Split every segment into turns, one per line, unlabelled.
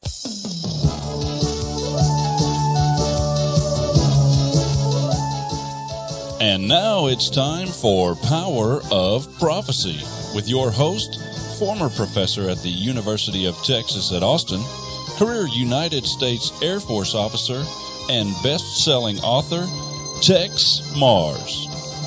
And now it's time for Power of Prophecy with your host, former professor at the University of Texas at Austin, career United States Air Force officer, and best-selling author, Tex Mars.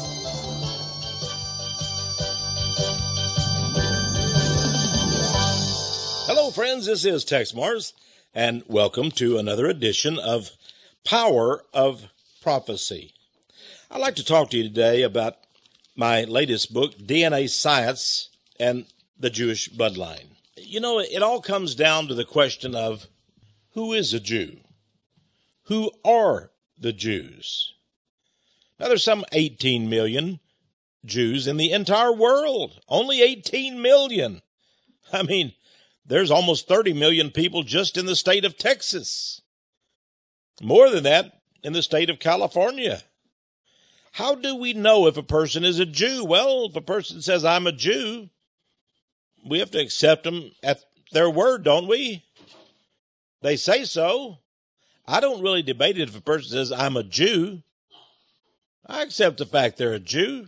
Hello, friends. This is Tex Mars, and welcome to another edition of Power of Prophecy. I'd like to talk to you today about my latest book, DNA Science and the Jewish Bloodline. You know, it all comes down to the question of who is a Jew? Who are the Jews? Now, there's some 18 million Jews in the entire world. Only 18 million. I mean, there's almost 30 million people just in the state of Texas. More than that in the state of California. How do we know if a person is a Jew? Well, if a person says, I'm a Jew, we have to accept them at their word, don't we? They say so. I don't really debate it if a person says, I'm a Jew. I accept the fact they're a Jew.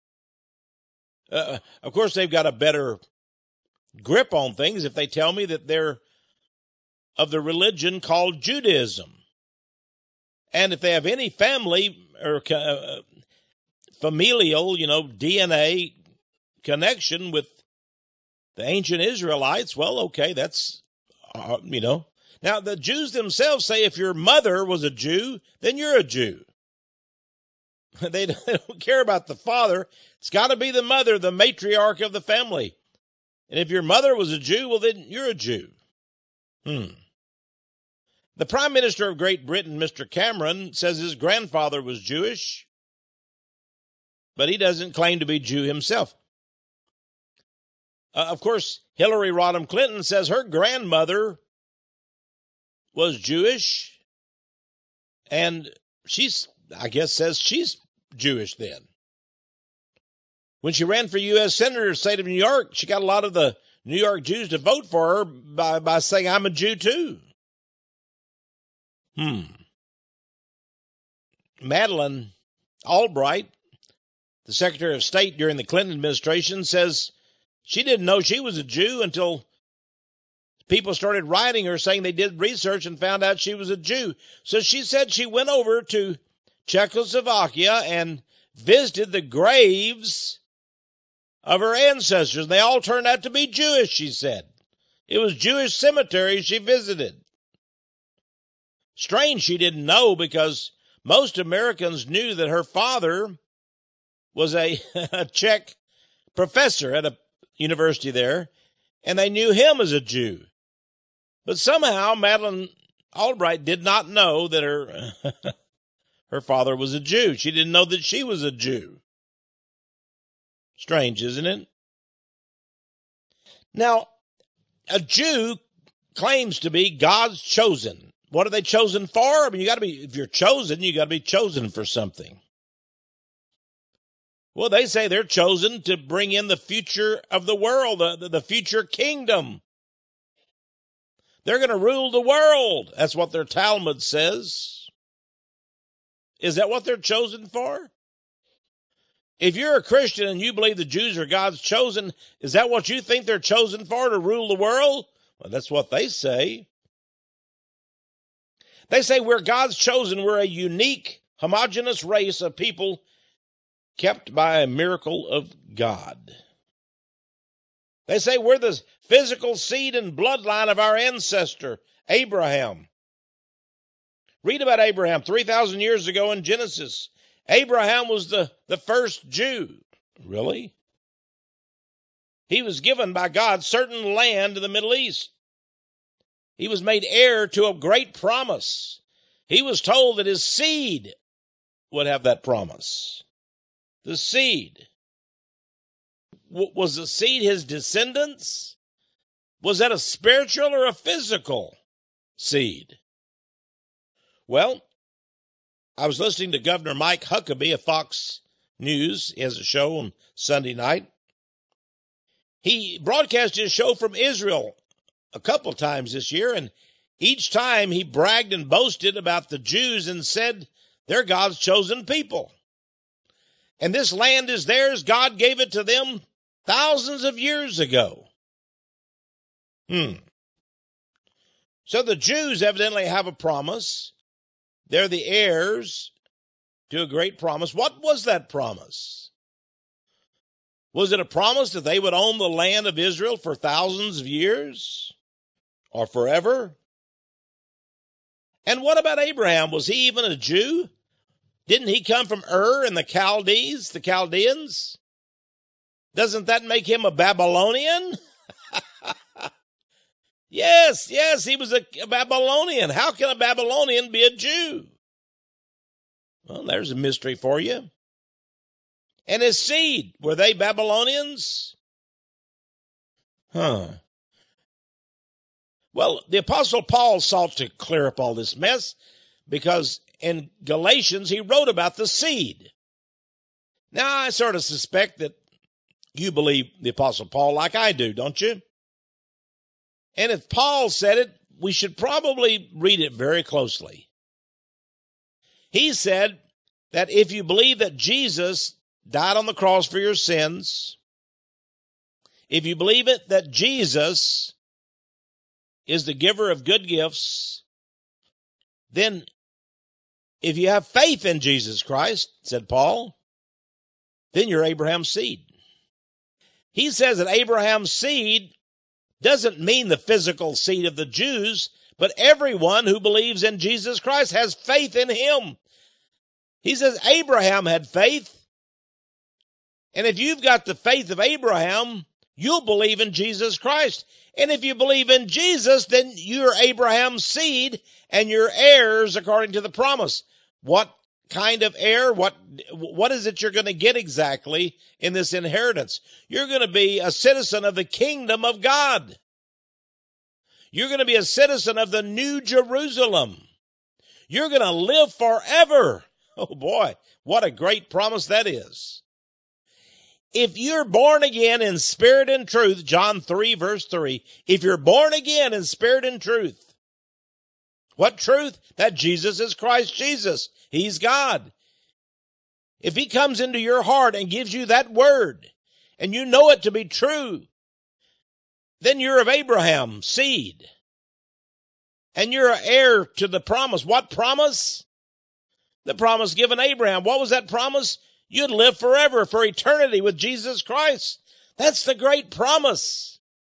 Of course, they've got a better grip on things if they tell me that they're of the religion called Judaism. And if they have any family or familial, DNA connection with the ancient Israelites, well, okay, that's, Now, the Jews themselves say if your mother was a Jew, then you're a Jew. They don't care about the father. It's got to be the mother, the matriarch of the family. And if your mother was a Jew, well, then you're a Jew. The Prime Minister of Great Britain, Mr. Cameron, says his grandfather was Jewish, but he doesn't claim to be Jew himself. Of course, Hillary Rodham Clinton says her grandmother was Jewish, and says she's Jewish then. When she ran for U.S. Senator in the state of New York, she got a lot of the New York Jews to vote for her by saying, I'm a Jew too. Madeleine Albright, the Secretary of State during the Clinton administration, says she didn't know she was a Jew until people started writing her saying they did research and found out she was a Jew. So she said she went over to Czechoslovakia and visited the graves of her ancestors. They all turned out to be Jewish, she said. It was Jewish cemeteries she visited. Strange she didn't know, because most Americans knew that her father was a Czech professor at a university there, and they knew him as a Jew. But somehow Madeleine Albright did not know that her father was a Jew. She didn't know that she was a Jew. Strange, isn't it? Now, a Jew claims to be God's chosen. What are they chosen for? I mean, if you're chosen, you got to be chosen for something. Well, they say they're chosen to bring in the future of the world, the future kingdom. They're going to rule the world. That's what their Talmud says. Is that what they're chosen for? If you're a Christian and you believe the Jews are God's chosen, is that what you think they're chosen for, to rule the world? Well, that's what they say. They say we're God's chosen. We're a unique, homogeneous race of people kept by a miracle of God. They say we're the physical seed and bloodline of our ancestor, Abraham. Read about Abraham 3,000 years ago in Genesis. Abraham was the first Jew. Really? He was given by God certain land in the Middle East. He was made heir to a great promise. He was told that his seed would have that promise. The seed. Was the seed his descendants? Was that a spiritual or a physical seed? Well, I was listening to Governor Mike Huckabee of Fox News. He has a show on Sunday night. He broadcast his show from Israel a couple times this year, and Each time he bragged and boasted about the Jews and said they're God's chosen people. And this land is theirs. God gave it to them thousands of years ago. So the Jews evidently have a promise. They're the heirs to a great promise. What was that promise? Was it a promise that they would own the land of Israel for thousands of years or forever? And what about Abraham? Was he even a Jew? Didn't he come from Ur and the Chaldeans? Doesn't that make him a Babylonian? Yes, he was a Babylonian. How can a Babylonian be a Jew? Well, there's a mystery for you. And his seed, were they Babylonians? Well, the Apostle Paul sought to clear up all this mess because in Galatians he wrote about the seed. Now, I sort of suspect that you believe the Apostle Paul like I do, don't you? And if Paul said it, we should probably read it very closely. He said that if you believe that Jesus died on the cross for your sins, if you believe it that Jesus is the giver of good gifts, then if you have faith in Jesus Christ, said Paul, then you're Abraham's seed. He says that Abraham's seed doesn't mean the physical seed of the Jews, but everyone who believes in Jesus Christ has faith in him. He says Abraham had faith. And if you've got the faith of Abraham, you'll believe in Jesus Christ. And if you believe in Jesus, then you're Abraham's seed and you're heirs according to the promise. What kind of heir? What is it you're going to get exactly in this inheritance? You're going to be a citizen of the kingdom of God. You're going to be a citizen of the New Jerusalem. You're going to live forever. Oh boy, what a great promise that is. If you're born again in spirit and truth, John 3 verse 3, if you're born again in spirit and truth, what truth? That Jesus is Christ Jesus. He's God. If he comes into your heart and gives you that word, and you know it to be true, then you're of Abraham's seed. And you're an heir to the promise. What promise? The promise given Abraham. What was that promise? You'd live forever, for eternity with Jesus Christ. That's the great promise.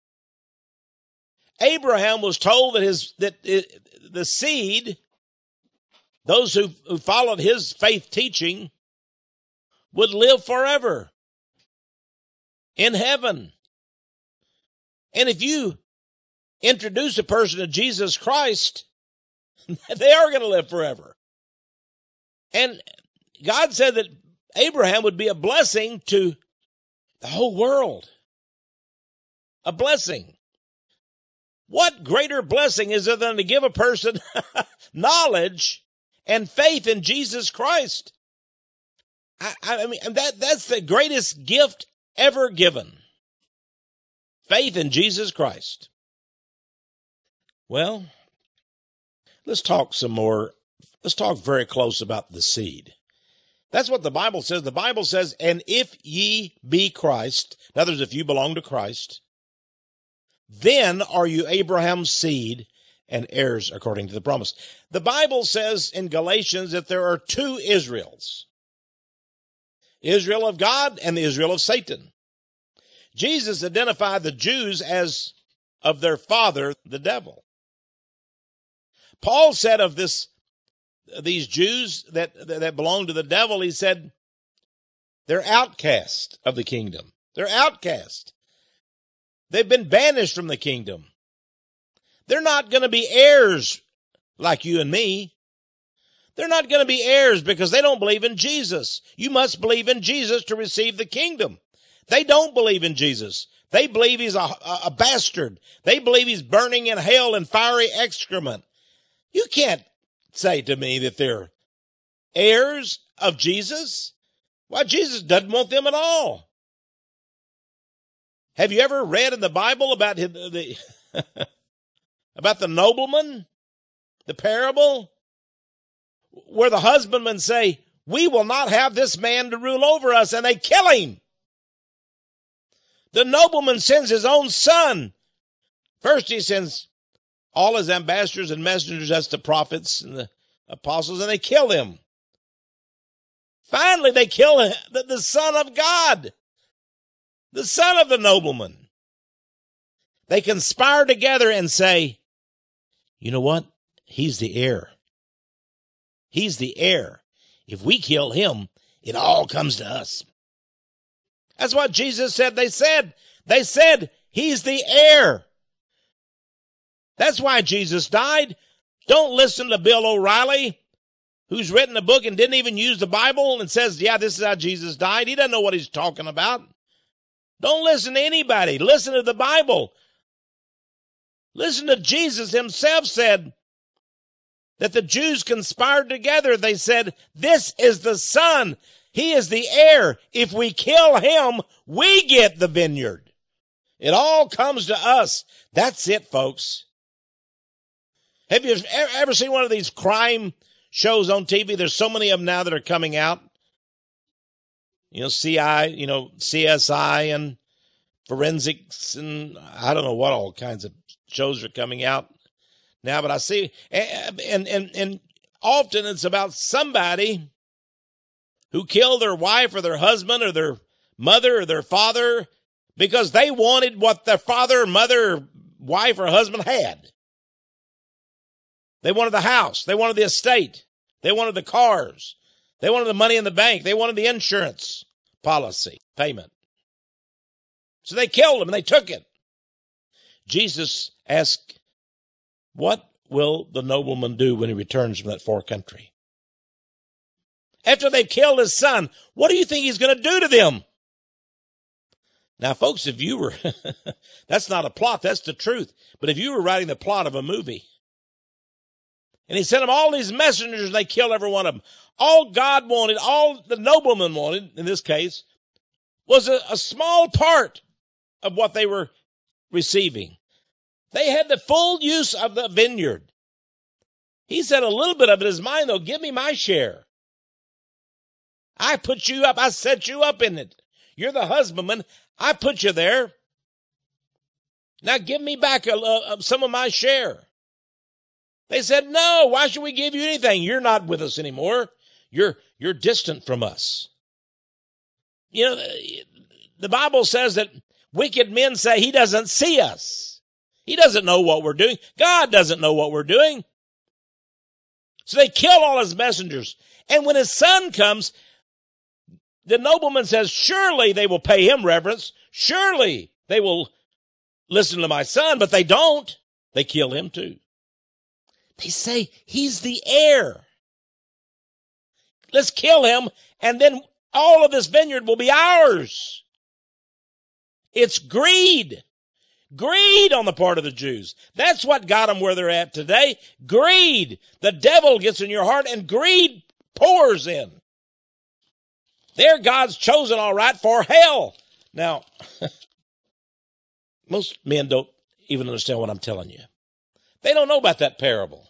Abraham was told that the seed, those who followed his faith teaching, would live forever in heaven. And if you introduce a person to Jesus Christ, they are going to live forever. And God said that Abraham would be a blessing to the whole world. A blessing. What greater blessing is there than to give a person knowledge and faith in Jesus Christ? I mean, that's the greatest gift ever given. Faith in Jesus Christ. Well, let's talk some more. Let's talk very close about the seed. That's what the Bible says. The Bible says, and if ye be Christ, in other words, if you belong to Christ, then are you Abraham's seed and heirs according to the promise. The Bible says in Galatians that there are two Israels. Israel of God and the Israel of Satan. Jesus identified the Jews as of their father, the devil. Paul said of these Jews that belong to the devil, he said, they're outcast of the kingdom. They're outcast. They've been banished from the kingdom. They're not going to be heirs like you and me. They're not going to be heirs because they don't believe in Jesus. You must believe in Jesus to receive the kingdom. They don't believe in Jesus. They believe he's a bastard. They believe he's burning in hell and fiery excrement. You can't say to me that they're heirs of Jesus. Why, Jesus doesn't want them at all. Have you ever read in the Bible about about the nobleman, the parable, where the husbandmen say, we will not have this man to rule over us, and they kill him. The nobleman sends his own son. First he sends all his ambassadors and messengers, that's the prophets and the apostles, and they kill him. Finally, they kill the Son of God, the son of the nobleman. They conspire together and say, you know what? He's the heir. He's the heir. If we kill him, it all comes to us. That's what Jesus said. They said, he's the heir. That's why Jesus died. Don't listen to Bill O'Reilly, who's written a book and didn't even use the Bible and says, yeah, this is how Jesus died. He doesn't know what he's talking about. Don't listen to anybody. Listen to the Bible. Listen to Jesus himself said that the Jews conspired together. They said, this is the son. He is the heir. If we kill him, we get the vineyard. It all comes to us. That's it, folks. Have you ever seen one of these crime shows on TV? There's so many of them now that are coming out. CSI and forensics and I don't know what all kinds of shows are coming out now, but I see, and often it's about somebody who killed their wife or their husband or their mother or their father because they wanted what their father, mother, wife, or husband had. They wanted the house. They wanted the estate. They wanted the cars. They wanted the money in the bank. They wanted the insurance policy payment. So they killed him and they took it. Jesus asked, what will the nobleman do when he returns from that far country? After they've killed his son, what do you think he's going to do to them? Now, folks, if you were, that's not a plot, that's the truth. But if you were writing the plot of a movie, and he sent them all these messengers, and they killed every one of them. All God wanted, all the nobleman wanted, in this case, was a small part of what they were receiving. They had the full use of the vineyard. He said a little bit of it is mine, though. Give me my share. I put you up. I set you up in it. You're the husbandman. I put you there. Now give me back some of my share. They said, no, why should we give you anything? You're not with us anymore. You're distant from us. You know, the Bible says that wicked men say he doesn't see us. He doesn't know what we're doing. God doesn't know what we're doing. So they kill all his messengers. And when his son comes, the nobleman says, surely they will pay him reverence. Surely they will listen to my son, but they don't. They kill him too. They say he's the heir. Let's kill him, and then all of this vineyard will be ours. It's greed. Greed on the part of the Jews. That's what got them where they're at today. Greed. The devil gets in your heart, and greed pours in. They're God's chosen, all right, for hell. Now, most men don't even understand what I'm telling you. They don't know about that parable.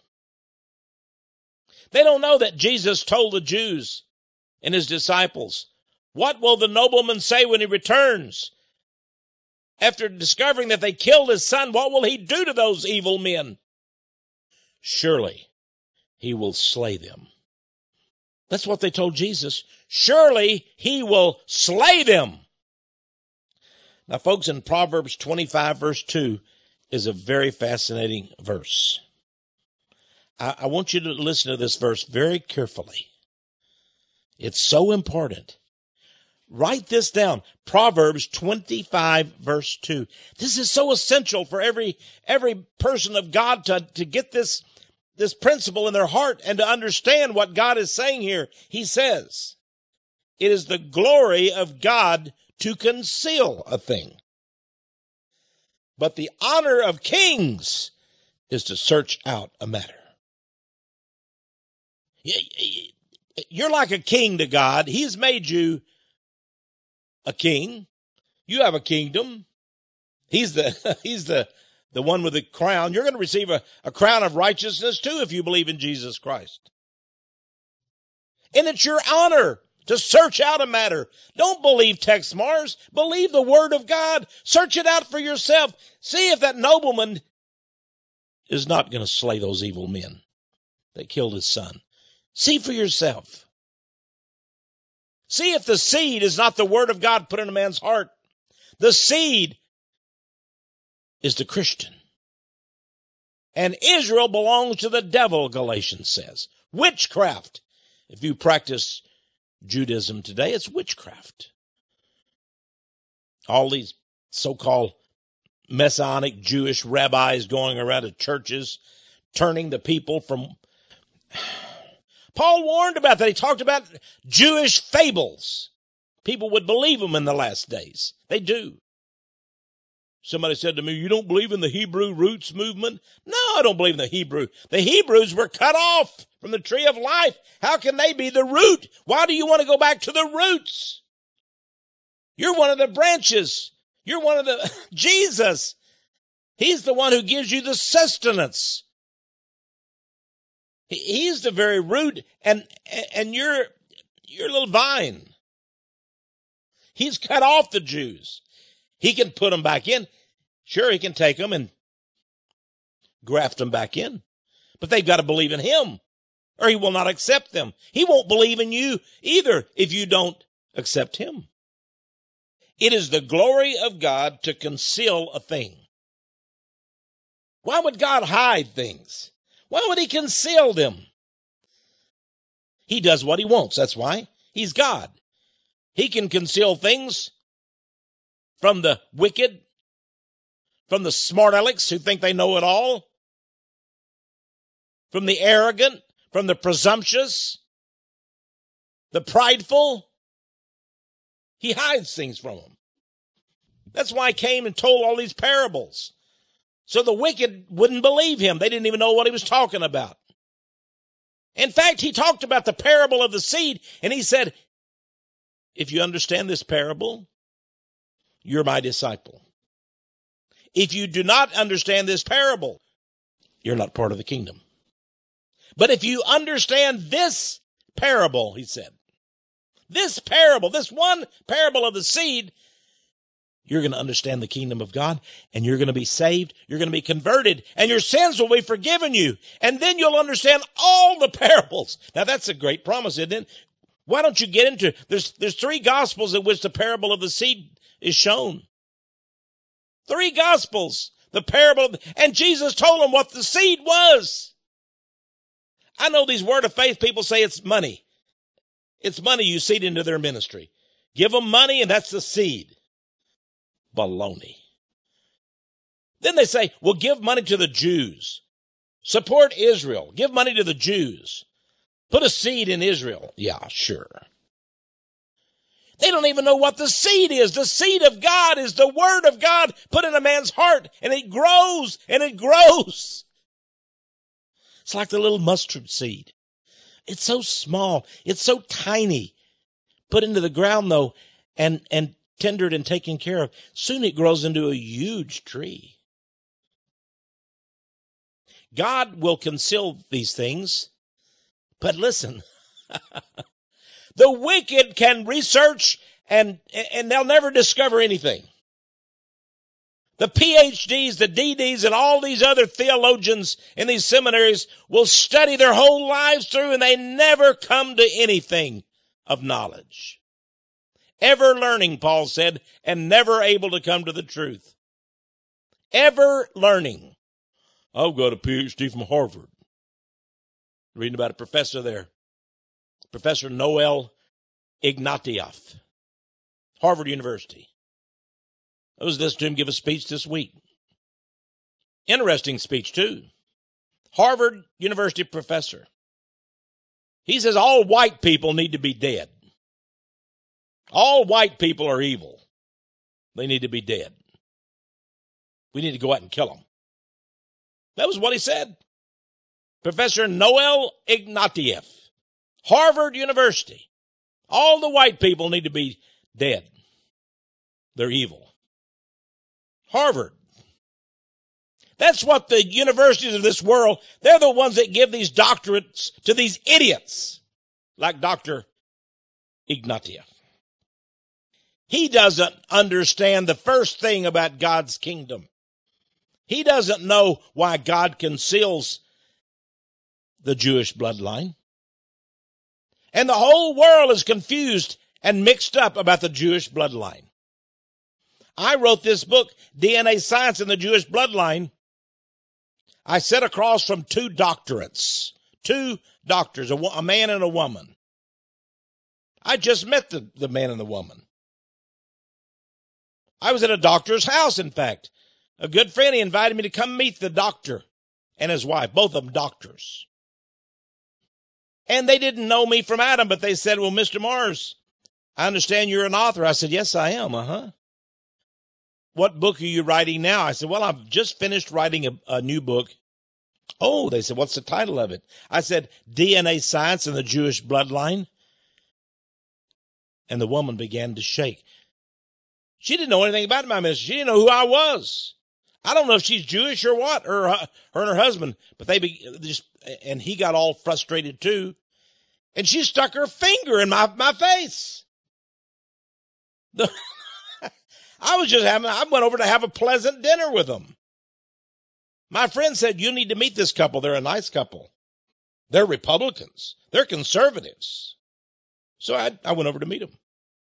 They don't know that Jesus told the Jews and his disciples, what will the nobleman say when he returns? After discovering that they killed his son, what will he do to those evil men? Surely he will slay them. That's what they told Jesus. Surely he will slay them. Now, folks, in Proverbs 25, verse 2 is a very fascinating verse. I want you to listen to this verse very carefully. It's so important. Write this down. Proverbs 25, verse 2. This is so essential for every person of God to get this principle in their heart and to understand what God is saying here. He says, it is the glory of God to conceal a thing, but the honor of kings is to search out a matter. You're like a king to God. He's made you a king. You have a kingdom. He's the the one with the crown, you're going to receive a crown of righteousness too if you believe in Jesus Christ. And it's your honor to search out a matter. Don't believe text Mars. Believe the word of God. Search it out for yourself. See if that nobleman is not going to slay those evil men that killed his son. See for yourself. See if the seed is not the word of God put in a man's heart. The seed is the Christian. And Israel belongs to the devil, Galatians says. Witchcraft. If you practice Judaism today, it's witchcraft. All these so-called Messianic Jewish rabbis going around to churches, turning the people from... Paul warned about that. He talked about Jewish fables. People would believe them in the last days. They do. Somebody said to me, you don't believe in the Hebrew roots movement? No, I don't believe in the Hebrew. The Hebrews were cut off from the tree of life. How can they be the root? Why do you want to go back to the roots? You're one of the branches. You're one of the, Jesus. He's the one who gives you the sustenance. He's the very root, and you're a little vine. He's cut off the Jews. He can put them back in. Sure, he can take them and graft them back in. But they've got to believe in him, or he will not accept them. He won't believe in you either if you don't accept him. It is the glory of God to conceal a thing. Why would God hide things? Why would he conceal them? He does what he wants. That's why. He's God. He can conceal things from the wicked, from the smart alecks who think they know it all, from the arrogant, from the presumptuous, the prideful. He hides things from them. That's why he came and told all these parables. So the wicked wouldn't believe him. They didn't even know what he was talking about. In fact, he talked about the parable of the seed, and he said, if you understand this parable, you're my disciple. If you do not understand this parable, you're not part of the kingdom. But if you understand this parable, he said, this parable, this one parable of the seed, you're going to understand the kingdom of God, and you're going to be saved, you're going to be converted, and your sins will be forgiven you. And then you'll understand all the parables. Now that's a great promise, isn't it? Why don't you get into, there's three gospels in which the parable of the seed is shown. Three gospels, the parable, and Jesus told them what the seed was. I know these word of faith people say it's money. It's money you seed into their ministry. Give them money and that's the seed. Baloney. Then they say, well, give money to the Jews. Support Israel. Give money to the Jews. Put a seed in Israel. Yeah, sure. They don't even know what the seed is. The seed of God is the word of God put in a man's heart, and it grows and it grows. It's like the little mustard seed. It's so small. It's so tiny. Put into the ground though, and tendered and taken care of. Soon it grows into a huge tree. God will conceal these things, but listen, the wicked can research and they'll never discover anything. The PhDs, the DDs, and all these other theologians in these seminaries will study their whole lives through and they never come to anything of knowledge. Ever learning, Paul said, and never able to come to the truth. Ever learning. I've got a PhD from Harvard. Reading about a professor there. Professor Noel Ignatieff. Harvard University. I was listening to him give a speech this week. Interesting speech, too. Harvard University professor. He says all white people need to be dead. All white people are evil. They need to be dead. We need to go out and kill them. That was what he said. Professor Noel Ignatieff, Harvard University. All the white people need to be dead. They're evil. Harvard. That's what the universities of this world, they're the ones that give these doctorates to these idiots, like Dr. Ignatieff. He doesn't understand the first thing about God's kingdom. He doesn't know why God conceals the Jewish bloodline. And the whole world is confused and mixed up about the Jewish bloodline. I wrote this book, DNA Science in the Jewish Bloodline. I sat across from two doctorates, two doctors, a man and a woman. I just met the man and the woman. I was at a doctor's house, in fact. A good friend, he invited me to come meet the doctor and his wife, both of them doctors. And they didn't know me from Adam, but they said, well, Mr. Mars, I understand you're an author. I said, yes, I am. What book are you writing now? I said, well, I've just finished writing a new book. Oh, they said, what's the title of it? I said, DNA Science in the Jewish Bloodline. And the woman began to shake. She didn't know anything about my ministry. She didn't know who I was. I don't know if she's Jewish or what, her and her husband, but and he got all frustrated too. And she stuck her finger in my face. I went over to have a pleasant dinner with them. My friend said, you need to meet this couple. They're a nice couple. They're Republicans. They're conservatives. So I went over to meet them.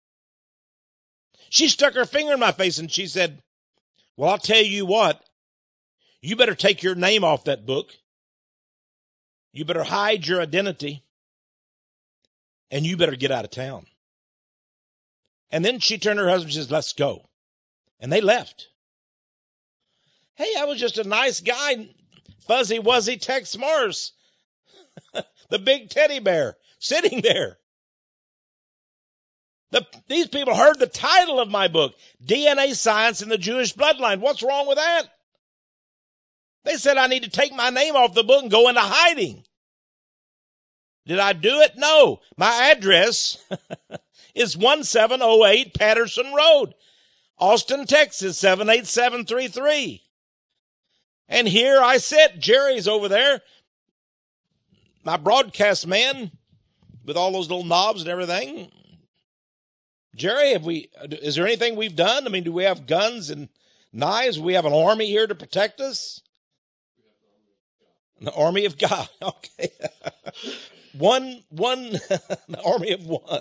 She stuck her finger in my face and she said, well, I'll tell you what, you better take your name off that book. You better hide your identity and you better get out of town. And then she turned to her husband and says, let's go. And they left. Hey, I was just a nice guy, Fuzzy Wuzzy Tex Mars, the big teddy bear sitting there. These people heard the title of my book, DNA Science in the Jewish Bloodline. What's wrong with that? They said I need to take my name off the book and go into hiding. Did I do it? No. My address is 1708 Patterson Road, Austin, Texas, 78733. And here I sit. Jerry's over there, my broadcast man with all those little knobs and everything. Jerry, is there anything we've done? I mean, do we have guns and knives? We have an army here to protect us? The army of God. Okay. One, the army of one.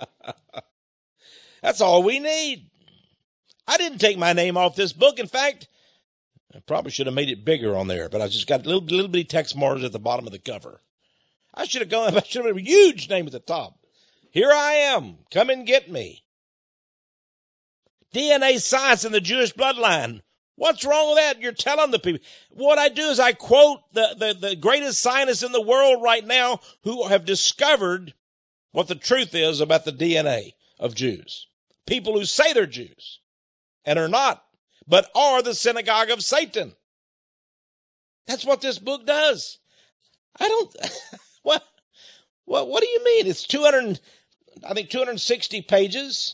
That's all we need. I didn't take my name off this book. In fact, I probably should have made it bigger on there, but I just got a little bitty Tex Mars at the bottom of the cover. I should have a huge name at the top. Here I am. Come and get me. DNA Science in the Jewish Bloodline. What's wrong with that? You're telling the people. What I do is I quote the greatest scientists in the world right now who have discovered what the truth is about the DNA of Jews. People who say they're Jews and are not, but are the synagogue of Satan. That's what this book does. What do you mean? It's 260 pages.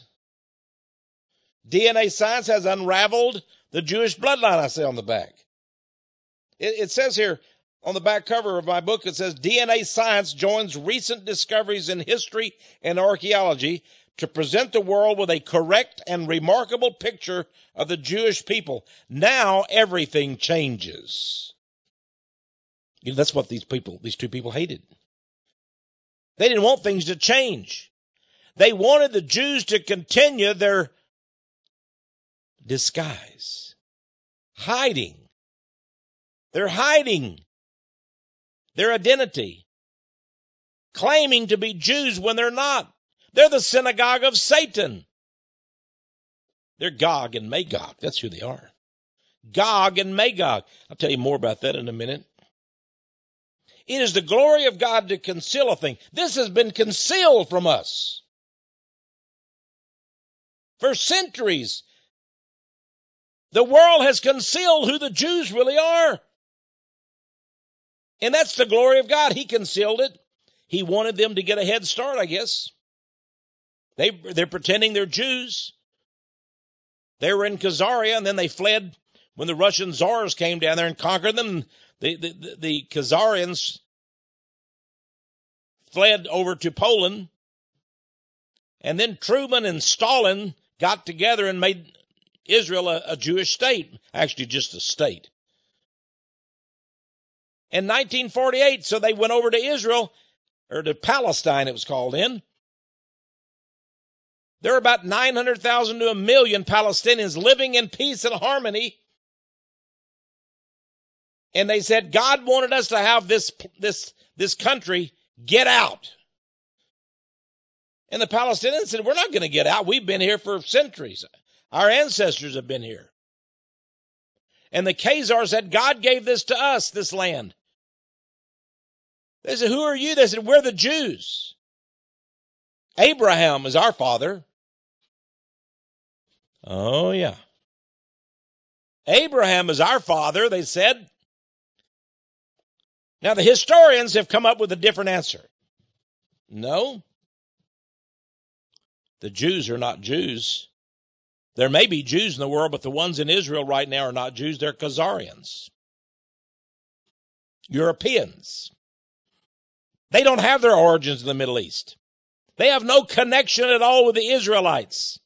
DNA Science has unraveled the Jewish bloodline, I say on the back. It says here on the back cover of my book, it says DNA Science joins recent discoveries in history and archaeology to present the world with a correct and remarkable picture of the Jewish people. Now everything changes. You know, that's what these two people hated. They didn't want things to change. They wanted the Jews to continue their disguise, hiding. They're hiding their identity, claiming to be Jews when they're not. They're the synagogue of Satan. They're Gog and Magog. That's who they are. Gog and Magog. I'll tell you more about that in a minute. It is the glory of God to conceal a thing. This has been concealed from us for centuries. The world has concealed who the Jews really are. And that's the glory of God. He concealed it. He wanted them to get a head start, I guess. They're pretending they're Jews. They were in Caesarea and then they fled when the Russian Tsars came down there and conquered them, the Khazarians fled over to Poland. And then Truman and Stalin got together and made Israel a Jewish state, actually just a state. In 1948, so they went over to Israel, or to Palestine it was called in. There are about 900,000 to 1 million Palestinians living in peace and harmony. And they said, God wanted us to have this country, get out. And the Palestinians said, we're not going to get out. We've been here for centuries. Our ancestors have been here. And the Khazars said, God gave this to us, this land. They said, who are you? They said, we're the Jews. Abraham is our father. Oh, yeah. Abraham is our father, they said. Now, the historians have come up with a different answer. No. The Jews are not Jews. There may be Jews in the world, but the ones in Israel right now are not Jews. They're Khazarians. Europeans. They don't have their origins in the Middle East. They have no connection at all with the Israelites.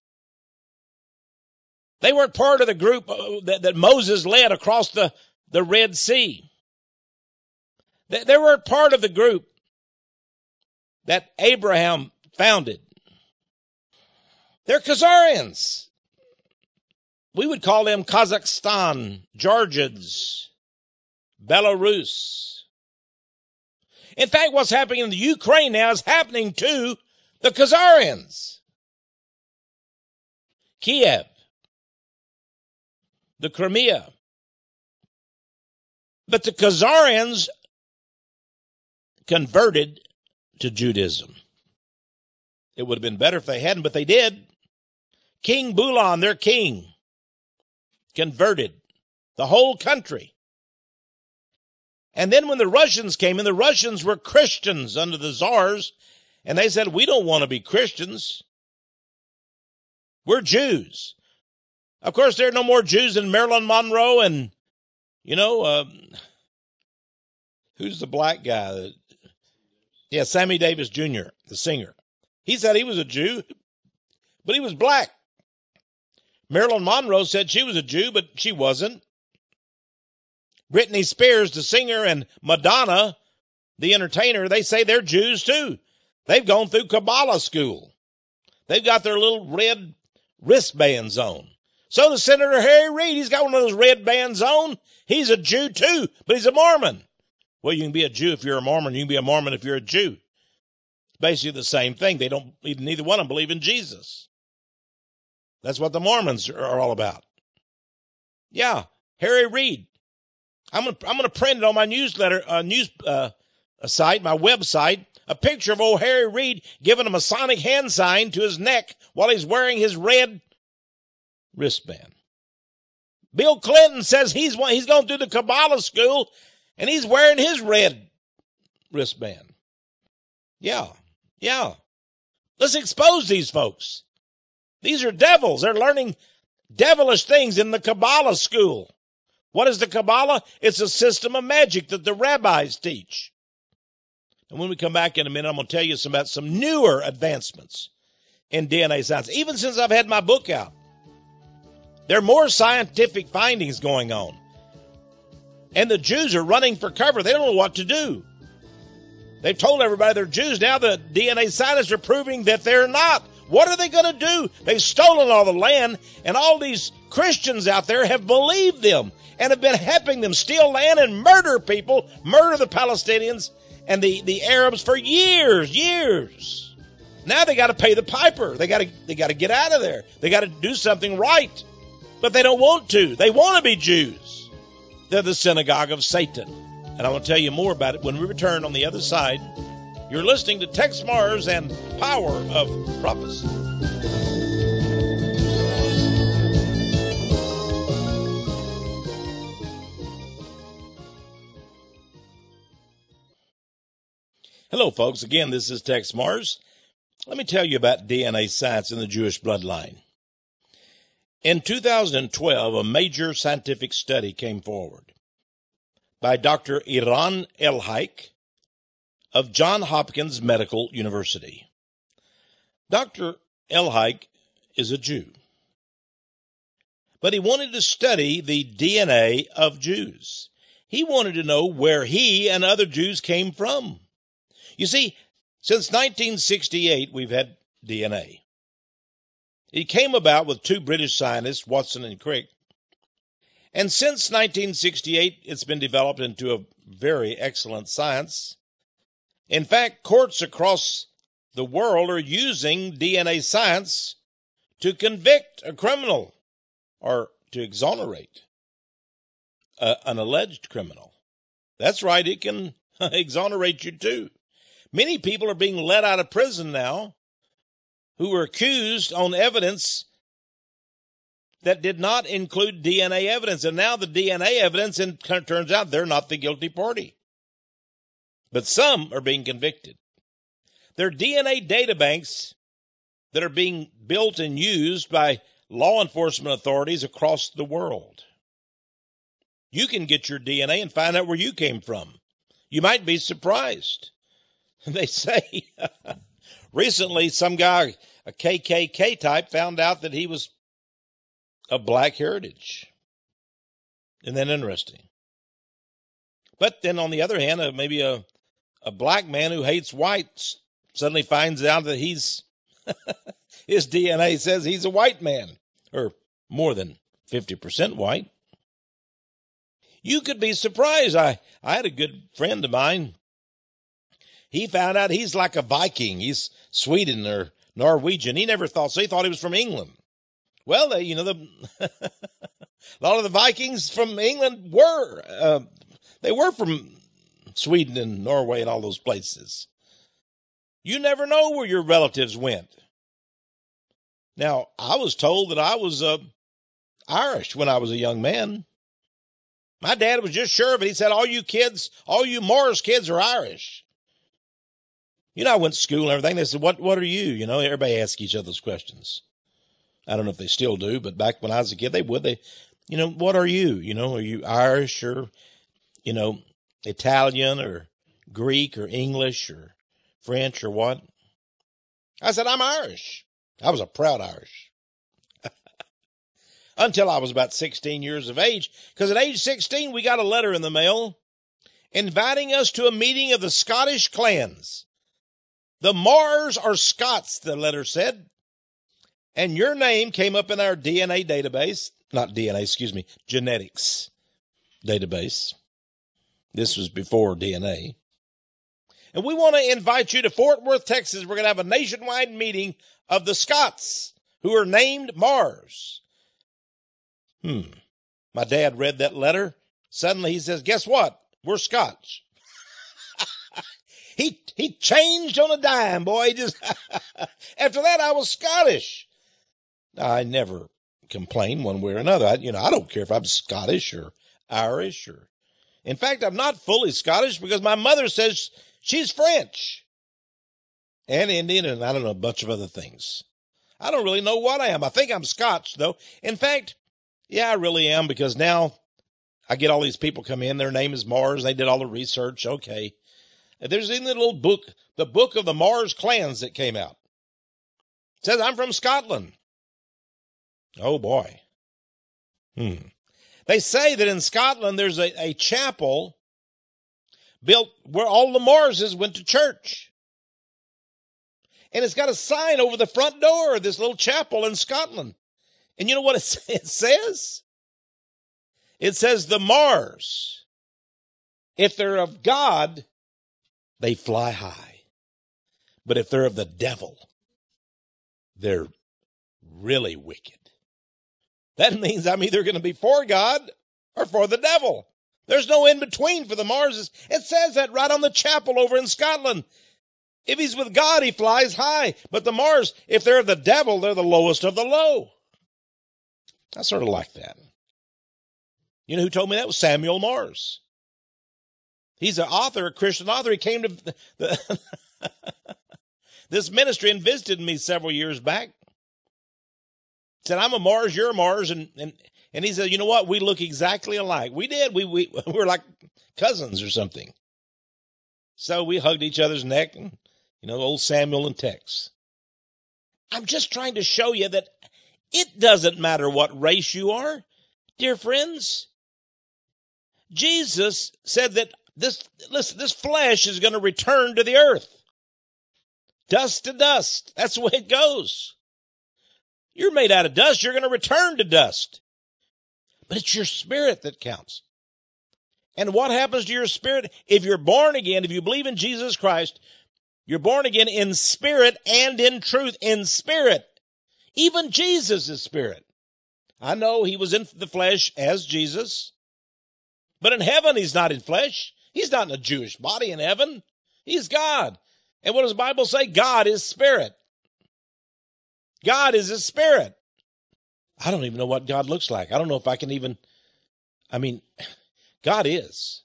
They weren't part of the group that Moses led across the Red Sea. They weren't part of the group that Abraham founded. They're Khazarians. We would call them Kazakhstan, Georgians, Belarus. In fact, what's happening in the Ukraine now is happening to the Khazarians. Kiev, the Crimea. But the Khazarians converted to Judaism. It would have been better if they hadn't, but they did. King Bulan, their king, converted the whole country. And then when the Russians came in, the Russians were Christians under the Tsars, and they said, we don't want to be Christians. We're Jews. Of course, there are no more Jews than Marilyn Monroe and, who's the black guy? Yeah, Sammy Davis Jr., the singer. He said he was a Jew, but he was black. Marilyn Monroe said she was a Jew, but she wasn't. Britney Spears, the singer, and Madonna, the entertainer, they say they're Jews too. They've gone through Kabbalah school. They've got their little red wristbands on. So the Senator Harry Reid, he's got one of those red bands on. He's a Jew too, but he's a Mormon. Well, you can be a Jew if you're a Mormon. You can be a Mormon if you're a Jew. It's basically the same thing. Neither one of them believe in Jesus. That's what the Mormons are all about. Yeah, Harry Reid. I'm gonna print it on my newsletter, site, my website, a picture of old Harry Reid giving a Masonic hand sign to his neck while he's wearing his red wristband. Bill Clinton says he's going through the Kabbalah school and he's wearing his red wristband. Yeah. Let's expose these folks. These are devils. They're learning devilish things in the Kabbalah school. What is the Kabbalah? It's a system of magic that the rabbis teach. And when we come back in a minute, I'm going to tell you about some newer advancements in DNA science. Even since I've had my book out, there are more scientific findings going on. And the Jews are running for cover. They don't know what to do. They've told everybody they're Jews. Now the DNA scientists are proving that they're not. What are they going to do? They've stolen all the land, and all these Christians out there have believed them and have been helping them steal land and murder people, murder the Palestinians and the Arabs for years. Now they got to pay the piper. They got to get out of there. They got to do something right. But they don't want to. They want to be Jews. They're the synagogue of Satan. And I will tell you more about it when we return on the other side. You're listening to Tex Mars and Power of Prophecy. Hello, folks. Again, this is Tex Mars. Let me tell you about DNA science in the Jewish bloodline. In 2012, a major scientific study came forward by Dr. Eran Elhaik of Johns Hopkins Medical University. Dr. Elhaik is a Jew, but he wanted to study the DNA of Jews. He wanted to know where he and other Jews came from. You see, since 1968, we've had DNA. It came about with two British scientists, Watson and Crick. And since 1968, it's been developed into a very excellent science. In fact, courts across the world are using DNA science to convict a criminal or to exonerate an alleged criminal. That's right, it can exonerate you too. Many people are being let out of prison now who were accused on evidence that did not include DNA evidence. And now the DNA evidence, and it turns out they're not the guilty party. But some are being convicted. There are DNA databanks that are being built and used by law enforcement authorities across the world. You can get your DNA and find out where you came from. You might be surprised. They say recently some guy, a KKK type, found out that he was of black heritage. Isn't that interesting? But then on the other hand, maybe a black man who hates whites suddenly finds out that his DNA says he's a white man, or more than 50% white. You could be surprised. I had a good friend of mine. He found out he's like a Viking. He's Sweden or Norwegian. He never thought so. He thought he was from England. Well, a lot of the Vikings from England were from Sweden and Norway and all those places. You never know where your relatives went. Now, I was told that I was Irish when I was a young man. My dad was just sure of it. He said, all you Morris kids are Irish. I went to school and everything. They said, what are you? Everybody asks each other those questions. I don't know if they still do, but back when I was a kid, they would. What are you? Are you Irish or, Italian or Greek or English or French or what? I said, I'm Irish. I was a proud Irish. Until I was about 16 years of age, because at age 16, we got a letter in the mail inviting us to a meeting of the Scottish clans. The Mars are Scots, the letter said. And your name came up in our DNA database, genetics database. This was before DNA. And we want to invite you to Fort Worth, Texas. We're going to have a nationwide meeting of the Scots who are named Mars. My dad read that letter. Suddenly he says, guess what? We're Scotch. He changed on a dime, boy. After that, I was Scottish. I never complain one way or another. I don't care if I'm Scottish or Irish in fact, I'm not fully Scottish because my mother says she's French and Indian and I don't know, a bunch of other things. I don't really know what I am. I think I'm Scotch though. In fact, yeah, I really am, because now I get all these people come in. Their name is Mars. They did all the research. Okay. There's in the little book, the book of the Mars clans that came out. It says I'm from Scotland. Oh boy. They say that in Scotland there's a chapel built where all the Marses went to church. And it's got a sign over the front door of this little chapel in Scotland. And you know what it says? It says the Mars, if they're of God, they fly high. But if they're of the devil, they're really wicked. That means I'm either going to be for God or for the devil. There's no in between for the Marses. It says that right on the chapel over in Scotland. If he's with God, he flies high. But the Mars, if they're of the devil, they're the lowest of the low. I sort of like that. You know who told me that? Was Samuel Mars. He's an author, a Christian author. He came to this ministry and visited me several years back. said, I'm a Mars, you're a Mars. And he said, you know what? We look exactly alike. We did. We were like cousins or something. So we hugged each other's neck, and, old Samuel and Tex. I'm just trying to show you that it doesn't matter what race you are, dear friends. Jesus said that this flesh is going to return to the earth. Dust to dust. That's the way it goes. You're made out of dust. You're going to return to dust. But it's your spirit that counts. And what happens to your spirit? If you're born again, if you believe in Jesus Christ, you're born again in spirit and in truth. In spirit. Even Jesus is spirit. I know he was in the flesh as Jesus. But in heaven, he's not in flesh. He's not in a Jewish body in heaven. He's God. And what does the Bible say? God is spirit. God is a spirit. I don't even know what God looks like. I don't know if I can even, God is.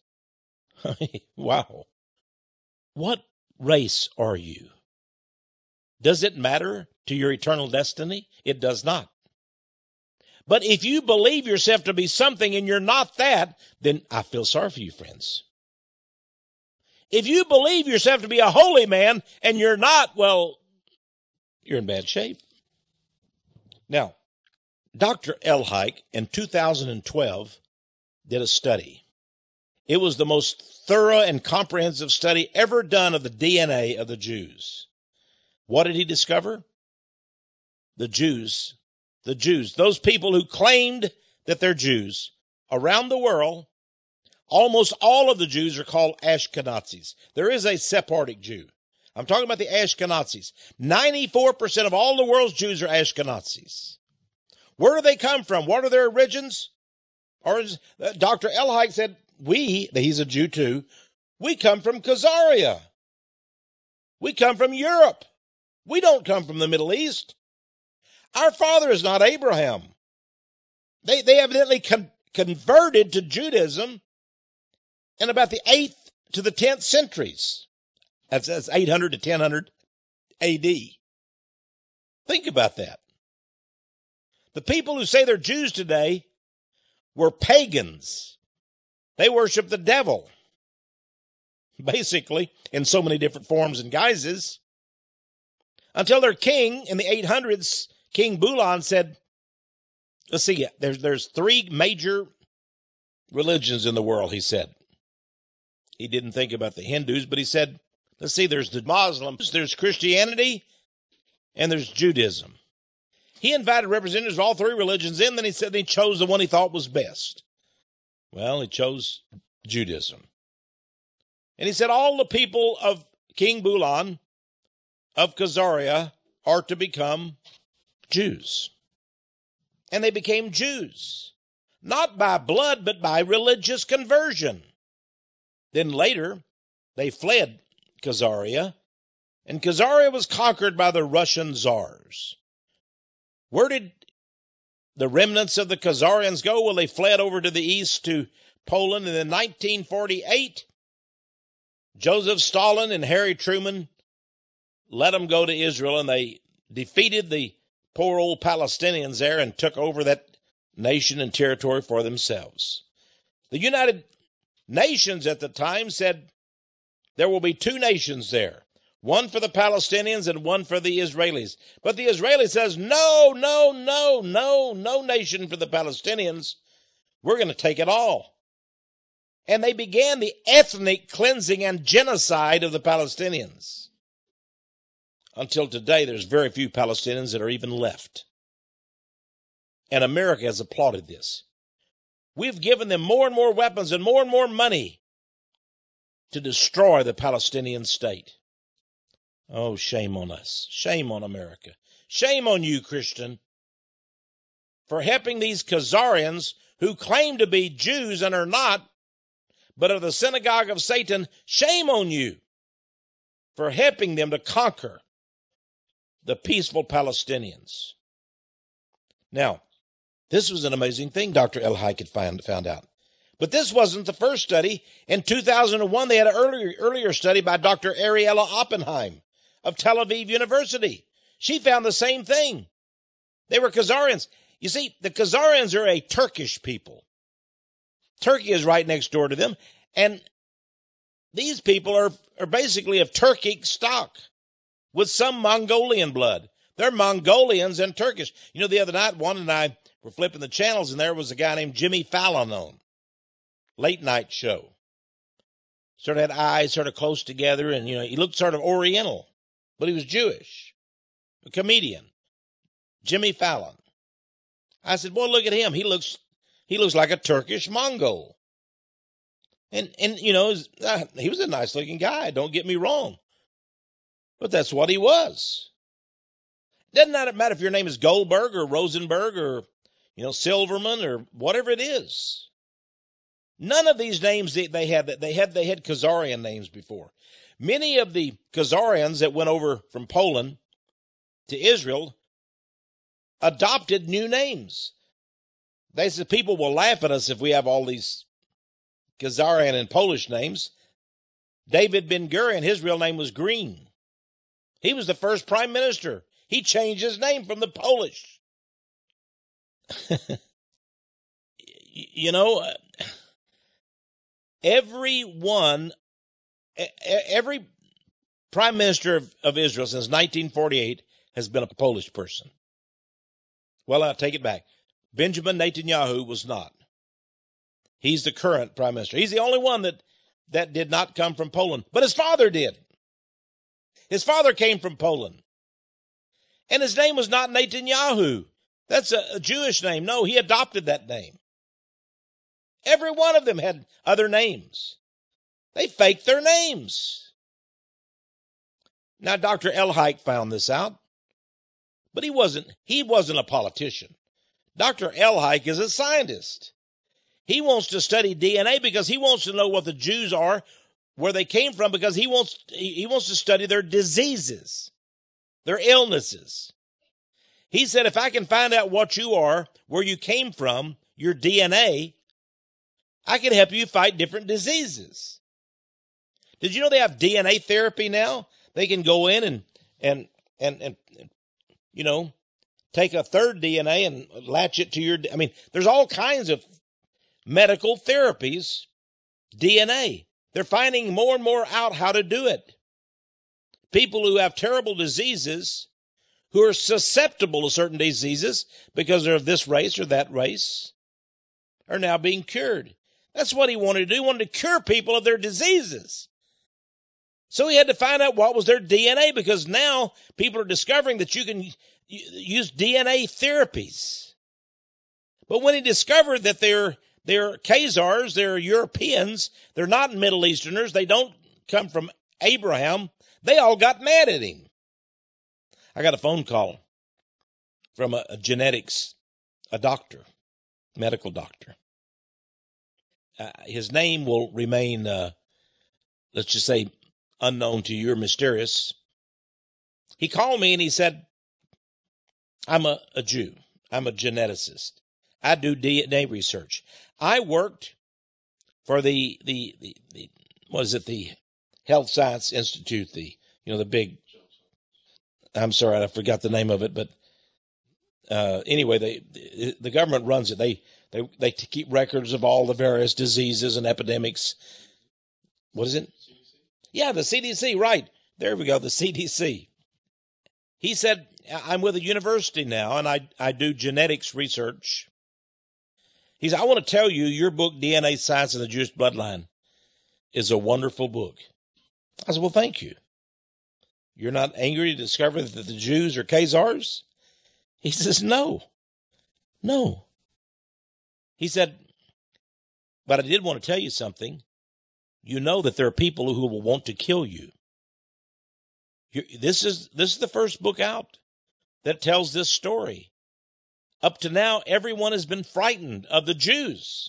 Wow. What race are you? Does it matter to your eternal destiny? It does not. But if you believe yourself to be something and you're not that, then I feel sorry for you, friends. If you believe yourself to be a holy man and you're not, well, you're in bad shape. Now, Dr. Elhike in 2012 did a study. It was the most thorough and comprehensive study ever done of the DNA of the Jews. What did he discover? The Jews, those people who claimed that they're Jews around the world, almost all of the Jews are called Ashkenazis. There is a Sephardic Jew. I'm talking about the Ashkenazis. 94% of all the world's Jews are Ashkenazis. Where do they come from? What are their origins? Dr. Elhike said, he's a Jew too, we come from Khazaria. We come from Europe. We don't come from the Middle East. Our father is not Abraham. They evidently converted to Judaism in about the 8th to the 10th centuries. That's 800 to 1000 A.D. Think about that. The people who say they're Jews today were pagans. They worship the devil, basically, in so many different forms and guises, until their king in the 800s, King Bulan, said, let's see, there's 3 major religions in the world, he said. He didn't think about the Hindus, but he said, let's see, there's the Muslims, there's Christianity, and there's Judaism. He invited representatives of all 3 religions in, then he said he chose the one he thought was best. Well, he chose Judaism. And he said all the people of King Bulan of Khazaria are to become Jews. And they became Jews, not by blood, but by religious conversion. Then later, they fled Khazaria, and Khazaria was conquered by the Russian czars. Where did the remnants of the Khazarians go? Well, they fled over to the east to Poland, and in 1948, Joseph Stalin and Harry Truman let them go to Israel, and they defeated the poor old Palestinians there and took over that nation and territory for themselves. The United Nations at the time said there will be 2 nations there, one for the Palestinians and one for the Israelis. But the Israeli says, no nation for the Palestinians. We're going to take it all. And they began the ethnic cleansing and genocide of the Palestinians. Until today, there's very few Palestinians that are even left. And America has applauded this. We've given them more and more weapons and more money to destroy the Palestinian state. Oh, shame on us. Shame on America. Shame on you, Christian, for helping these Khazarians who claim to be Jews and are not, but are the synagogue of Satan. Shame on you for helping them to conquer the peaceful Palestinians. Now, this was an amazing thing Dr. Elhike had found out. But this wasn't the first study. In 2001, they had an earlier study by Dr. Ariella Oppenheim of Tel Aviv University. She found the same thing. They were Khazarians. You see, the Khazarians are a Turkish people. Turkey is right next door to them, and these people are basically of Turkic stock with some Mongolian blood. They're Mongolians and Turkish. You know, the other night, Juan and I were flipping the channels, and there was a guy named Jimmy Fallon on. Late night show. Sort of had eyes sort of close together, and, you know, he looked sort of Oriental, but he was Jewish. A comedian. Jimmy Fallon. I said, boy, look at him. He looks like a Turkish Mongol. And you know, he was a nice looking guy. Don't get me wrong. But that's what he was. Doesn't matter if your name is Goldberg or Rosenberg or, you know, Silverman or whatever it is. None of these names they had Khazarian names before. Many of the Khazarians that went over from Poland to Israel adopted new names. They said people will laugh at us if we have all these Khazarian and Polish names. David Ben-Gurion, his real name was Green. He was the first prime minister. He changed his name from the Polish. You know, every prime minister of Israel since 1948 has been a Polish person. Well, I'll take it back. Benjamin Netanyahu was not. He's the current prime minister. He's the only one that did not come from Poland. But his father did. His father came from Poland. And his name was not Netanyahu. That's a Jewish name. No, he adopted that name. Every one of them had other names. They faked their names. Now, Dr. Elhike found this out, but he wasn't a politician. Dr. Elhike is a scientist. He wants to study DNA because he wants to know what the Jews are, where they came from, because he wants to study their diseases, their illnesses. He said, if I can find out what you are, where you came from, your DNA, I can help you fight different diseases. Did you know they have DNA therapy now? They can go in and you know, take a third DNA and latch it to your, there's all kinds of medical therapies, DNA. They're finding more and more out how to do it. People who have terrible diseases, who are susceptible to certain diseases because they're of this race or that race, are now being cured. That's what he wanted to do. He wanted to cure people of their diseases. So he had to find out what was their DNA, because now people are discovering that you can use DNA therapies. But when he discovered that they're Khazars, they're Europeans, they're not Middle Easterners, they don't come from Abraham, they all got mad at him. I got a phone call from a genetics, a doctor, medical doctor. His name will remain, let's just say, unknown to you or mysterious. He called me and he said, I'm a Jew. I'm a geneticist. I do DNA research. I worked for the Health Science Institute, the big, I'm sorry, I forgot the name of it, but anyway, the government runs it. They keep records of all the various diseases and epidemics. What is it? Yeah, the CDC, right. There we go, the CDC. He said, I'm with a university now, and I do genetics research. He said, I want to tell you, your book, DNA Science and the Jewish Bloodline, is a wonderful book. I said, well, thank you. You're not angry to discover that the Jews are Khazars? He says, no. He said, but I did want to tell you something. You know that there are people who will want to kill you. This is the first book out that tells this story. Up to now, everyone has been frightened of the Jews.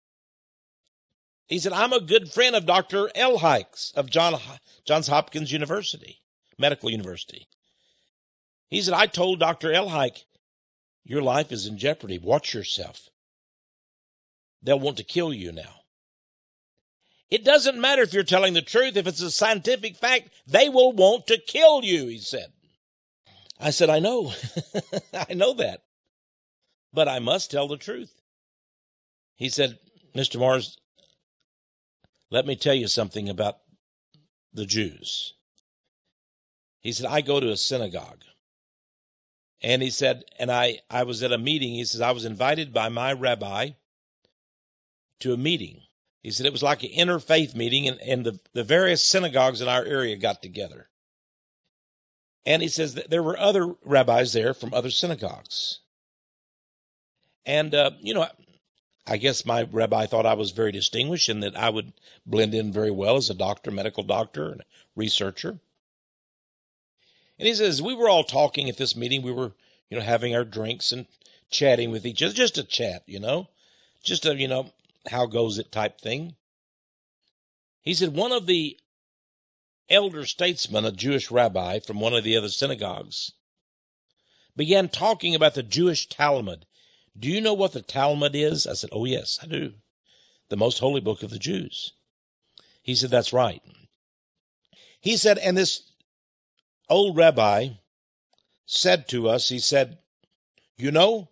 He said, I'm a good friend of Dr. Elhike of Johns Hopkins University, Medical University. He said, I told Dr. Elhike, your life is in jeopardy. Watch yourself. They'll want to kill you now. It doesn't matter if you're telling the truth. If it's a scientific fact, they will want to kill you, he said. I said, I know. I know that. But I must tell the truth. He said, Mr. Mars, let me tell you something about the Jews. He said, I go to a synagogue. And he said, and I was at a meeting. He says, I was invited by my rabbi to a meeting. He said, it was like an interfaith meeting, and the various synagogues in our area got together. And he says that there were other rabbis there from other synagogues. And, I guess my rabbi thought I was very distinguished and that I would blend in very well as a doctor, medical doctor, and researcher. And he says, we were all talking at this meeting. We were, having our drinks and chatting with each other, just a chat, just a, how goes it type thing. He said, one of the elder statesmen, a Jewish rabbi from one of the other synagogues, began talking about the Jewish Talmud. Do you know what the Talmud is? I said, oh, yes, I do. The most holy book of the Jews. He said, that's right. He said, and this old rabbi said to us, he said, the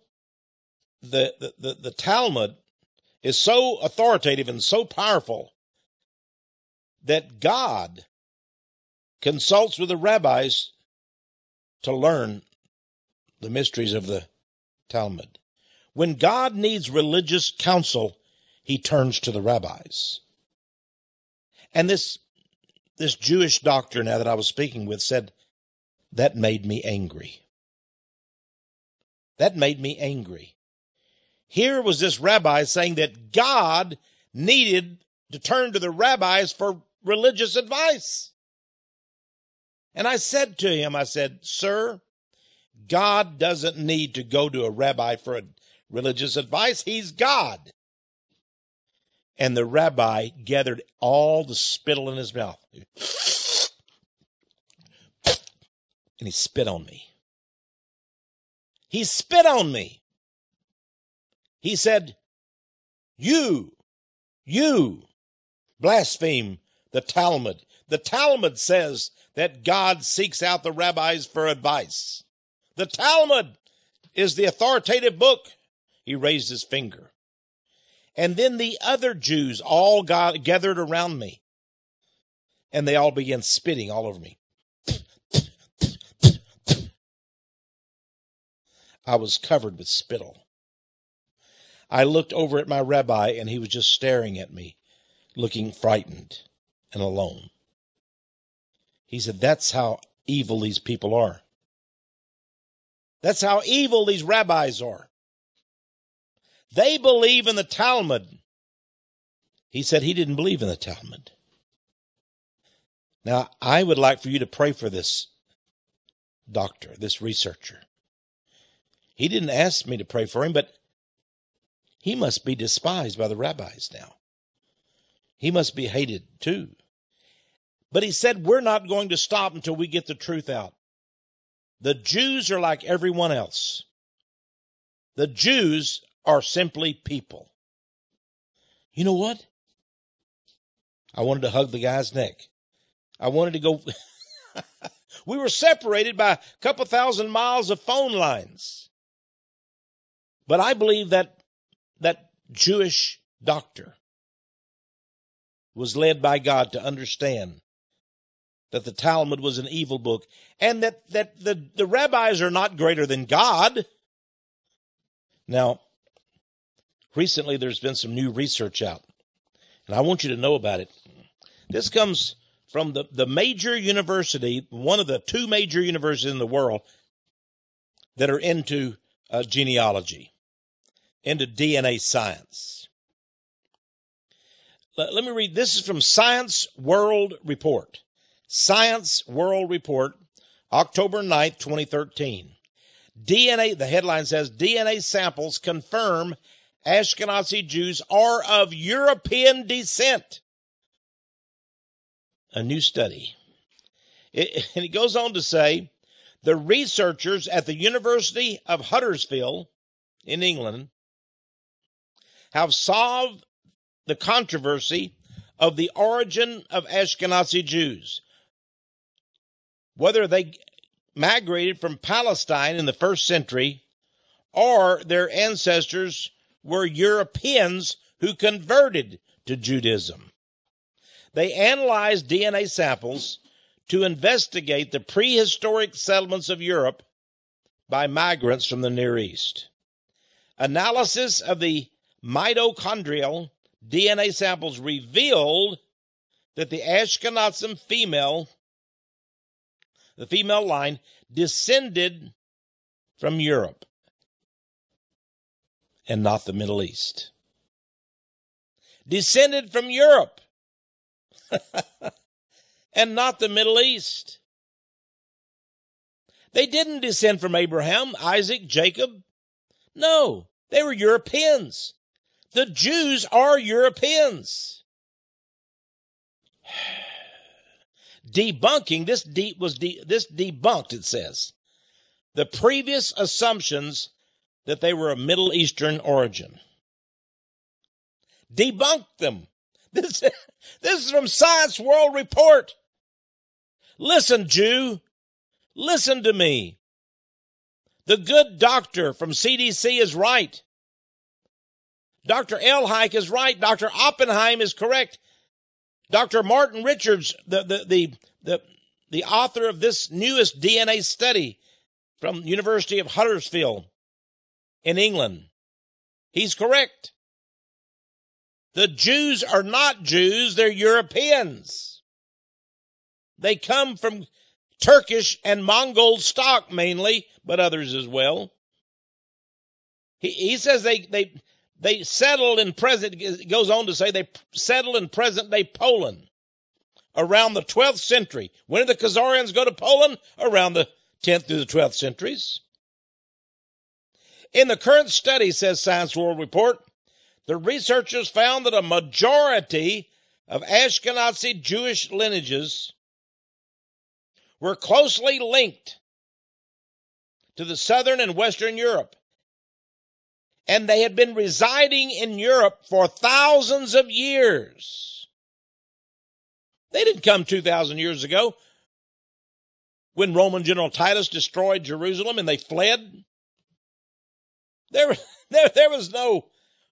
Talmud is so authoritative and so powerful that God consults with the rabbis to learn the mysteries of the Talmud. When God needs religious counsel, he turns to the rabbis. And this Jewish doctor now that I was speaking with said, that made me angry. That made me angry. Here was this rabbi saying that God needed to turn to the rabbis for religious advice. And I said to him, I said, sir, God doesn't need to go to a rabbi for religious advice. He's God. And the rabbi gathered all the spittle in his mouth. And he spit on me. He spit on me. He said, you blaspheme the Talmud. The Talmud says that God seeks out the rabbis for advice. The Talmud is the authoritative book. He raised his finger. And then the other Jews all gathered around me. And they all began spitting all over me. I was covered with spittle. I looked over at my rabbi, and he was just staring at me, looking frightened and alone. He said, that's how evil these people are. That's how evil these rabbis are. They believe in the Talmud. He said he didn't believe in the Talmud. Now, I would like for you to pray for this doctor, this researcher. He didn't ask me to pray for him, but he must be despised by the rabbis now. He must be hated too. But he said, we're not going to stop until we get the truth out. The Jews are like everyone else. The Jews are simply people. You know what? I wanted to hug the guy's neck. I wanted to go. We were separated by a couple thousand miles of phone lines. But I believe that Jewish doctor was led by God to understand that the Talmud was an evil book and that the rabbis are not greater than God. Now, recently there's been some new research out, and I want you to know about it. This comes from the major university, one of the two major universities in the world that are into genealogy, into DNA science. Let me read. This is from Science World Report. Science World Report, October 9th, 2013. DNA, the headline says, DNA samples confirm Ashkenazi Jews are of European descent. A new study. And it goes on to say, the researchers at the University of Huddersfield in England have solved the controversy of the origin of Ashkenazi Jews, whether they migrated from Palestine in the 1st century, or their ancestors were Europeans who converted to Judaism. They analyzed DNA samples to investigate the prehistoric settlements of Europe by migrants from the Near East. Analysis of the mitochondrial DNA samples revealed that the Ashkenazim the female line, descended from Europe and not the Middle East. Descended from Europe and not the Middle East. They didn't descend from Abraham, Isaac, Jacob. No, they were Europeans. The Jews are Europeans. Debunking, this debunked, it says, the previous assumptions that they were of Middle Eastern origin. Debunked them. This is from Science World Report. Listen, Jew. Listen to me. The good doctor from CDC is right. Dr. Elhike is right. Dr. Oppenheim is correct. Dr. Martin Richards, the author of this newest DNA study from University of Huddersfield in England, he's correct. The Jews are not Jews, they're Europeans. They come from Turkish and Mongol stock mainly, but others as well. He says they settled in present, it goes on to say they settled in present-day Poland around the 12th century. When did the Khazarians go to Poland? Around the 10th through the 12th centuries. In the current study, says Science World Report, the researchers found that a majority of Ashkenazi Jewish lineages were closely linked to the Southern and Western Europe, and they had been residing in Europe for thousands of years. They didn't come 2,000 years ago when Roman General Titus destroyed Jerusalem and they fled. There was no,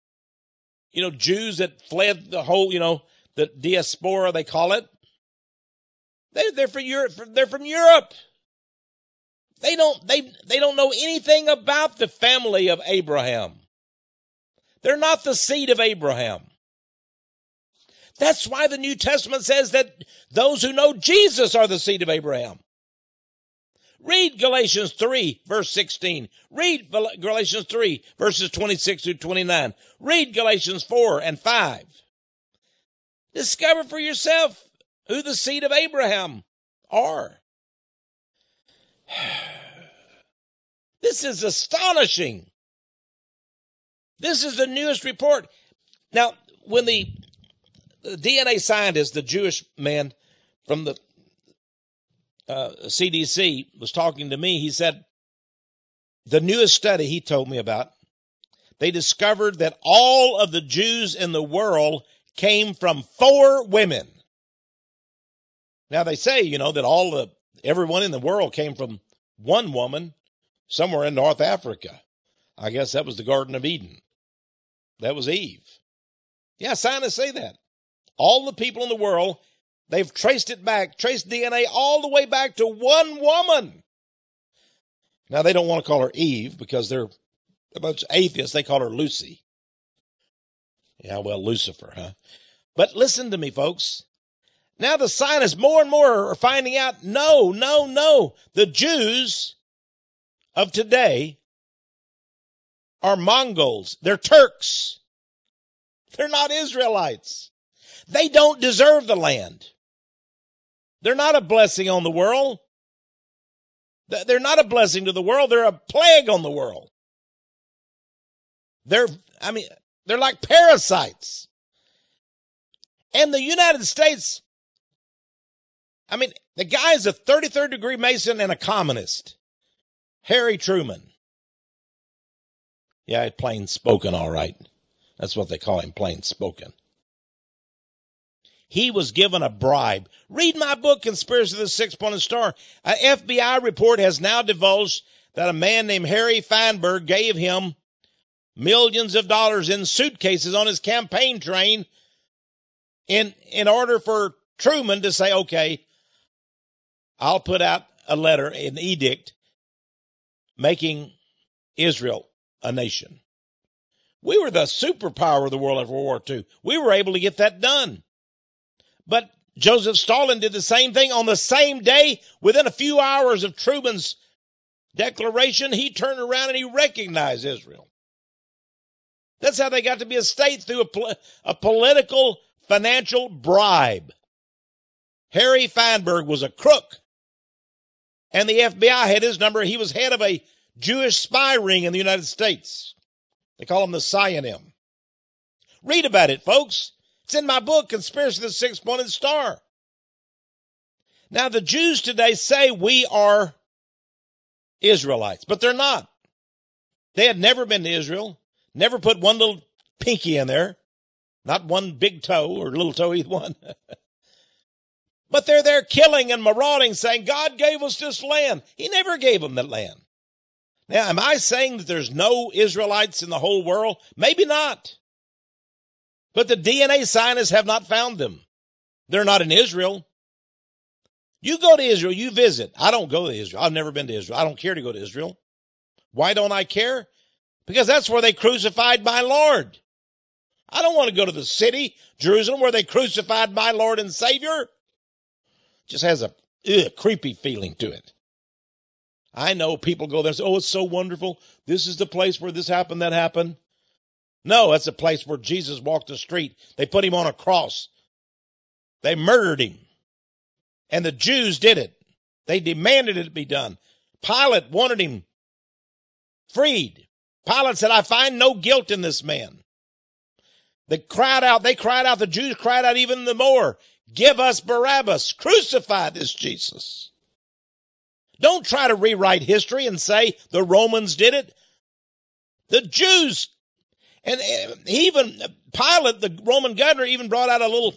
Jews that fled the whole, the diaspora, they call it. They're from Europe. They're from Europe. They don't know anything about the family of Abraham. They're not the seed of Abraham. That's why the New Testament says that those who know Jesus are the seed of Abraham. Read Galatians 3, verse 16. Read Galatians 3, verses 26 through 29. Read Galatians 4 and 5. Discover for yourself who the seed of Abraham are. This is astonishing. This is the newest report. Now, when the DNA scientist, the Jewish man from the CDC was talking to me, he said, the newest study he told me about, they discovered that all of the Jews in the world came from 4 women. Now they say, that everyone in the world came from one woman somewhere in North Africa. I guess that was the Garden of Eden. That was Eve. Yeah, scientists say that. All the people in the world, they've traced DNA all the way back to one woman. Now, they don't want to call her Eve because they're a bunch of atheists. They call her Lucy. Yeah, well, Lucifer, huh? But listen to me, folks. Now the scientists more and more are finding out, no. The Jews of today are Mongols. They're Turks. They're not Israelites. They don't deserve the land. They're not a blessing on the world. They're not a blessing to the world. They're a plague on the world. They're like parasites. And the United States, the guy's a 33rd degree Mason and a communist. Harry Truman. Yeah, plain spoken, all right. That's what they call him, plain spoken. he was given a bribe. Read my book, Conspiracy of the Six-Pointed Star. An FBI report has now divulged that a man named Harry Feinberg gave him millions of dollars in suitcases on his campaign train in order for Truman to say, okay, I'll put out a letter, an edict, making Israel a nation. We were the superpower of the world after World War II. We were able to get that done. But Joseph Stalin did the same thing on the same day. Within a few hours of Truman's declaration, he turned around and he recognized Israel. That's how they got to be a state, through a political, financial bribe. Harry Feinberg was a crook, and the FBI had his number. He was head of a Jewish spy ring in the United States. They call him the Sionim. Read about it, folks. It's in my book, Conspiracy of the Six-Pointed Star. Now, the Jews today say we are Israelites, but they're not. They had never been to Israel, never put one little pinky in there, not one big toe or little toe, either one. But they're there killing and marauding, saying, God gave us this land. He never gave them that land. Now, am I saying that there's no Israelites in the whole world? Maybe not. But the DNA scientists have not found them. They're not in Israel. You go to Israel, you visit. I don't go to Israel. I've never been to Israel. I don't care to go to Israel. Why don't I care? Because that's where they crucified my Lord. I don't want to go to the city, Jerusalem, where they crucified my Lord and Savior. Just has a creepy feeling to it. I know people go there and say, oh, it's so wonderful. This is the place where this happened, that happened. No, that's a place where Jesus walked the street. They put him on a cross. They murdered him. And the Jews did it. They demanded it be done. Pilate wanted him freed. Pilate said, I find no guilt in this man. The Jews cried out even the more, give us Barabbas, crucify this Jesus. Don't try to rewrite history and say the Romans did it. The Jews, and even Pilate, the Roman governor, even brought out a little,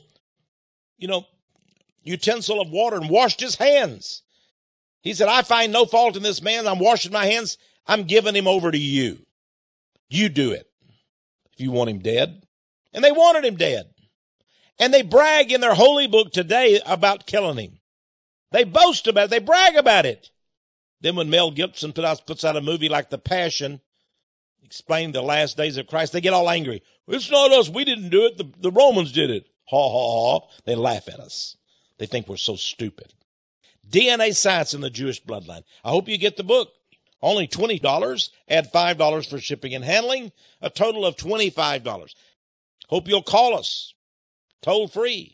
utensil of water and washed his hands. He said, I find no fault in this man. I'm washing my hands. I'm giving him over to you. You do it if you want him dead. And they wanted him dead. And they brag in their holy book today about killing him. They boast about it. They brag about it. Then when Mel Gibson puts out a movie like The Passion, explaining the last days of Christ, they get all angry. It's not us. We didn't do it. The Romans did it. Ha, ha, ha. They laugh at us. They think we're so stupid. DNA Science in the Jewish Bloodline. I hope you get the book. Only $20. Add $5 for shipping and handling. A total of $25. Hope you'll call us. Toll free.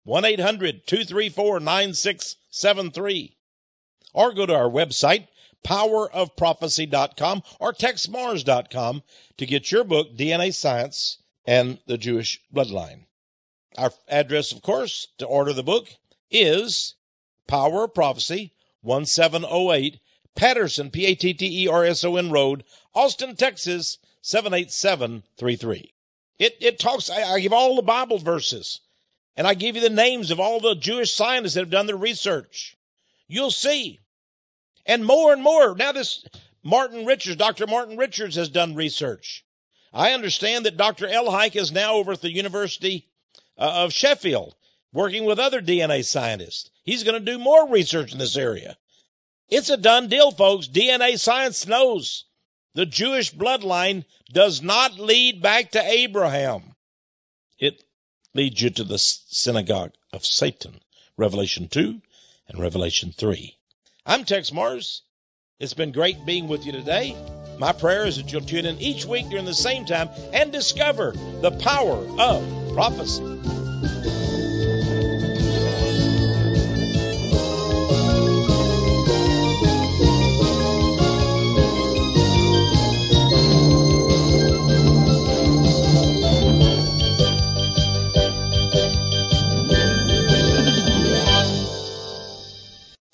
1-800-234-9673. Or go to our website, powerofprophecy.com or textmars.com to get your book, DNA Science and the Jewish Bloodline. Our address, of course, to order the book is Power of Prophecy, 1708 Patterson, Patterson Road, Austin, Texas, 78733. It talks, I give all the Bible verses, and I give you the names of all the Jewish scientists that have done the research. You'll see. And more. Now this Dr. Martin Richards has done research. I understand that Dr. Elhike is now over at the University of Sheffield, working with other DNA scientists. He's going to do more research in this area. It's a done deal, folks. DNA science knows the Jewish bloodline does not lead back to Abraham. It leads you to the synagogue of Satan, Revelation 2 and Revelation 3. I'm Tex Mars. It's been great being with you today. My prayer is that you'll tune in each week during the same time and discover the power of prophecy.